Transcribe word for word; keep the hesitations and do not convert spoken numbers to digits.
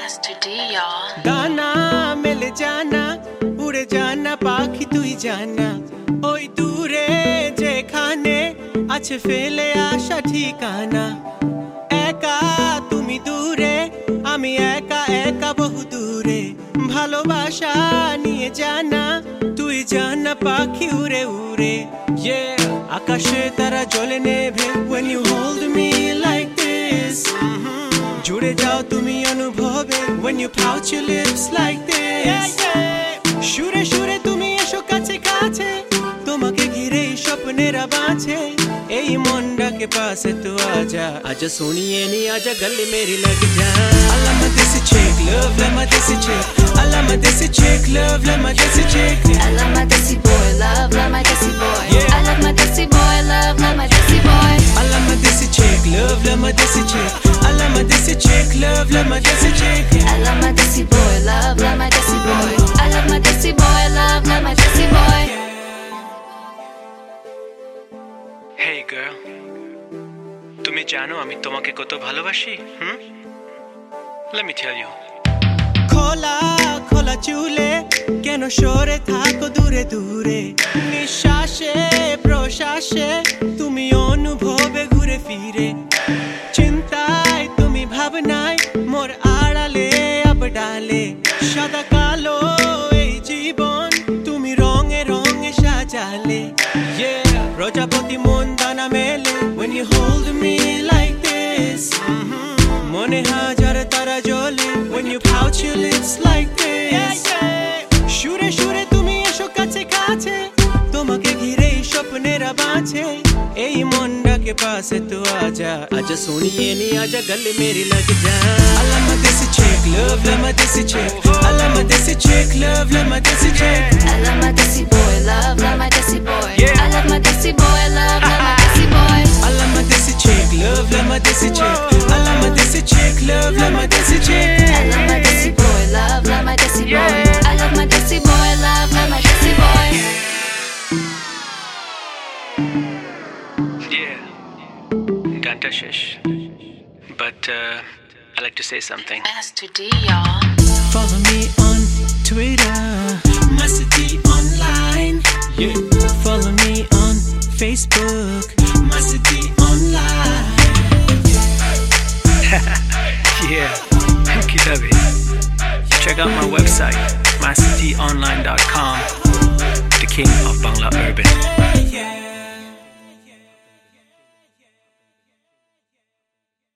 S to D, y'all. दाना मिल जाना उड़े जाना पाखी तुई जाना ओई दूरे जेखाने আছে ফেলে আসা ঠিকানা একা তুমি দূরে আমি একা একা বহু দূরে ভালোবাসা নিয়ে জানা তুই জানা পাখি উড়ে উড়ে yeah আকাশে তারা জ্বলে নেভে when you hold me like this জুড়ে যাও তুমি অনুভবে when you pout your lips like this সুরে সুরে তুমি এসো কাছে কাছে তোমাকে ঘিরে স্বপ্নেরা বাঁচে এই মনটাকে পাশে তো আজা আজা সোনিয়ে নি আজা গলে মেরি লগ যা আল্লাহ my desi chick love let my desi chick Allah my desi chick love let my desi chick I love my desi boy, love, love my desi boy. Yeah. I love my desi boy, love, love my desi boy. Allah my desi chick love let my desi chick Allah my desi chick love let my desi chick I love my desi boy, love, love my desi boy. I love my desi boy, love, love my desi boy. Hey girl তুমি জানো আমি তোমাকে কত ভালোবাসি হুম Let me tell you খোলা খোলা চুলে কেন সরে থাকো দূরে দূরে নিঃশ্বাসে প্রশ্বাসে তুমি অনুভবে ঘুরে ফিরে চিন্তায় তুমি ভাবনায় মোর আড়ালে আব ডালে সাদা কালো এই জীবন তুমি রঙে রঙে সাজালে yeah প্রজাপতি মন দানা মেলে when you hold me like this মনে হাজার তারা জ্বলে when you pout your lips like this সুরে সুরে তুমি এসো কাছে কাছে তোমাকে ঘিরে স্বপ্নেরা বাঁচে এই মনটাকে পাশে তো আজা আজা সোনিয়ে নি আজা গলে মেরি লগ যা Allah my desi chick love let my desi chick Allah my desi chick love let my desi chick I love my desi boy, love, love my desi boy. Yeah. I love my desi boy, love, love my desi boy. Allah my desi chick love let my desi chick Allah my desi chick love let my desi chick I love my desi boy, love, love my desi boy. I love my desi boy, love, love my desi boy. Yeah Ganta shesh But uh, I like to say something S to D, y'all. Follow me on Twitter Masadi Online Yeah Follow me on Facebook Masadi Online Yeah Kitabi Check out my website masadi online dot com The king of Bangla Urban